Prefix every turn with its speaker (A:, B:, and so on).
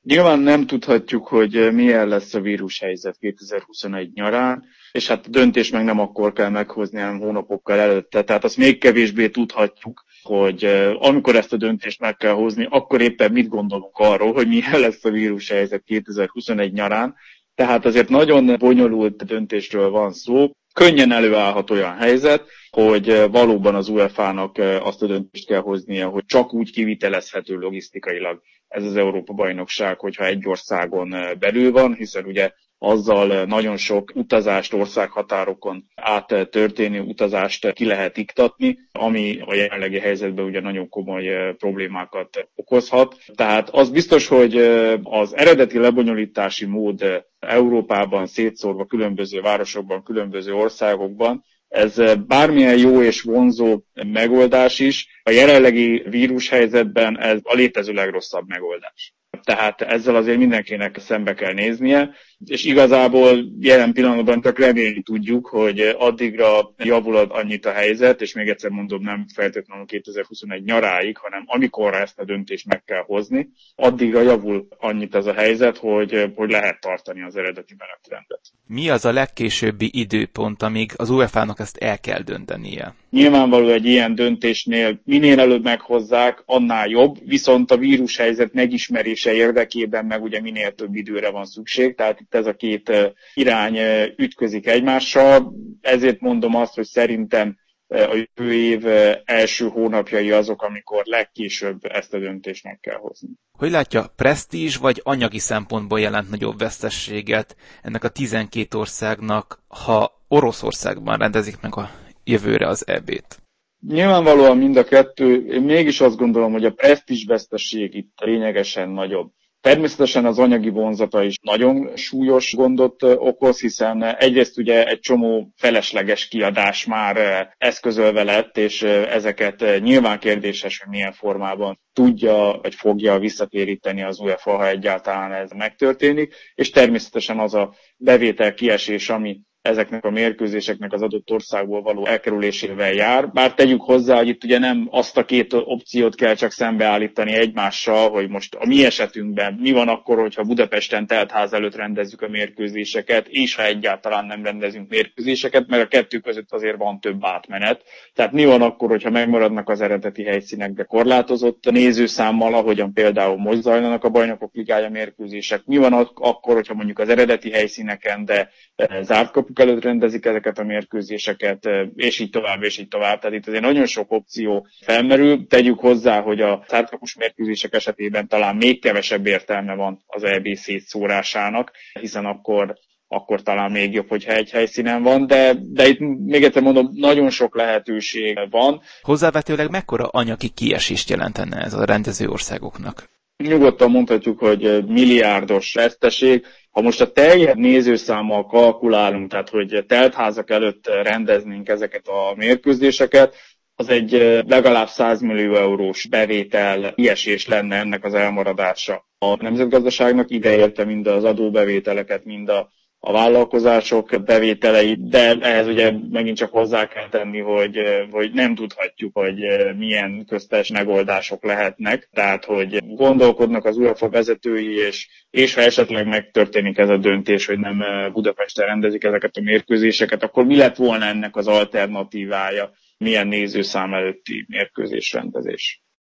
A: Nyilván nem tudhatjuk, hogy milyen lesz a vírushelyzet 2021 nyarán, és hát a döntést meg nem akkor kell meghozni, hanem hónapokkal előtte. Tehát azt még kevésbé tudhatjuk, hogy amikor ezt a döntést meg kell hozni, akkor éppen mit gondolunk arról, hogy milyen lesz a vírushelyzet 2021 nyarán. Tehát azért nagyon bonyolult döntésről van szó. Könnyen előállhat olyan helyzet, hogy valóban az UEFA-nak azt a döntést kell hoznia, hogy csak úgy kivitelezhető logisztikailag ez az Európa-bajnokság, hogyha egy országon belül van, hiszen ugye azzal nagyon sok utazást, országhatárokon át történő utazást ki lehet iktatni, ami a jelenlegi helyzetben ugye nagyon komoly problémákat okozhat. Tehát az biztos, hogy az eredeti lebonyolítási mód Európában szétszórva különböző városokban, különböző országokban, ez bármilyen jó és vonzó megoldás is, a jelenlegi vírushelyzetben ez a létező legrosszabb megoldás. Tehát ezzel azért mindenkinek szembe kell néznie, és igazából jelen pillanatban csak remélni tudjuk, hogy addigra javul annyit a helyzet, és még egyszer mondom, nem feltétlenül 2021 nyaráig, hanem amikor ezt a döntést meg kell hozni, addigra javul annyit ez a helyzet, hogy lehet tartani az eredeti menetrendet.
B: Mi az a legkésőbbi időpont, amíg az UEFA-nak ezt el kell döntenie?
A: Nyilvánvaló egy ilyen döntésnél minél előbb meghozzák, annál jobb, viszont a vírushelyzet megismerése érdekében meg ugye minél több időre van szükség, tehát itt ez a két irány ütközik egymással, ezért mondom azt, hogy szerintem a jövő év első hónapjai azok, amikor legkésőbb ezt a döntést meg kell hozni.
B: Hogy látja, presztízs vagy anyagi szempontból jelent nagyobb veszteséget ennek a 12 országnak, ha Oroszországban rendezik meg a jövőre az EB-t?
A: Nyilvánvalóan mind a kettő, én mégis azt gondolom, hogy a presztízs veszteség itt lényegesen nagyobb. Természetesen az anyagi vonzata is nagyon súlyos gondot okoz, hiszen egyrészt ugye egy csomó felesleges kiadás már eszközölve lett, és ezeket nyilván kérdéses, hogy milyen formában tudja vagy fogja visszatéríteni az UEFA, ha egyáltalán ez megtörténik, és természetesen az a bevétel kiesés, ami ezeknek a mérkőzéseknek az adott országból való elkerülésével jár. Bár tegyük hozzá, hogy itt ugye nem azt a két opciót kell csak szembeállítani egymással, hogy most a mi esetünkben mi van akkor, hogyha Budapesten telt ház előtt rendezzük a mérkőzéseket, és ha egyáltalán nem rendezünk mérkőzéseket, mert a kettő között azért van több átmenet. Tehát mi van akkor, hogyha megmaradnak az eredeti helyszínek, de korlátozott nézőszámmal, ahogyan például most zajlanak a Bajnokok Ligája mérkőzések. Mi van akkor, hogyha mondjuk az eredeti helyszíneken, de zárt kapuk előtt rendezik ezeket a mérkőzéseket, és így tovább, és így tovább. Tehát itt azért nagyon sok opció felmerül. Tegyük hozzá, hogy a zártkapus mérkőzések esetében talán még kevesebb értelme van az EB szétszórásának, hiszen akkor talán még jobb, hogyha egy helyszínen van, de itt még egyszer mondom, nagyon sok lehetőség van.
B: Hozzávetőleg mekkora anyagi kiesést jelentene ez a rendező országoknak?
A: Nyugodtan mondhatjuk, hogy milliárdos veszteség. Ha most a teljes nézőszámmal kalkulálunk, tehát hogy teltházak előtt rendeznénk ezeket a mérkőzéseket, az egy legalább 100 millió eurós bevétel kiesés lenne ennek az elmaradása. A nemzetgazdaságnak ideérte mind az adóbevételeket, mind a vállalkozások bevételeit, de ehhez ugye megint csak hozzá kell tenni, hogy nem tudhatjuk, hogy milyen köztes megoldások lehetnek. Tehát, hogy gondolkodnak az UEFA vezetői, és ha esetleg megtörténik ez a döntés, hogy nem Budapesten rendezik ezeket a mérkőzéseket, akkor mi lett volna ennek az alternatívája, milyen nézőszám előtti mérkőzésrendezés?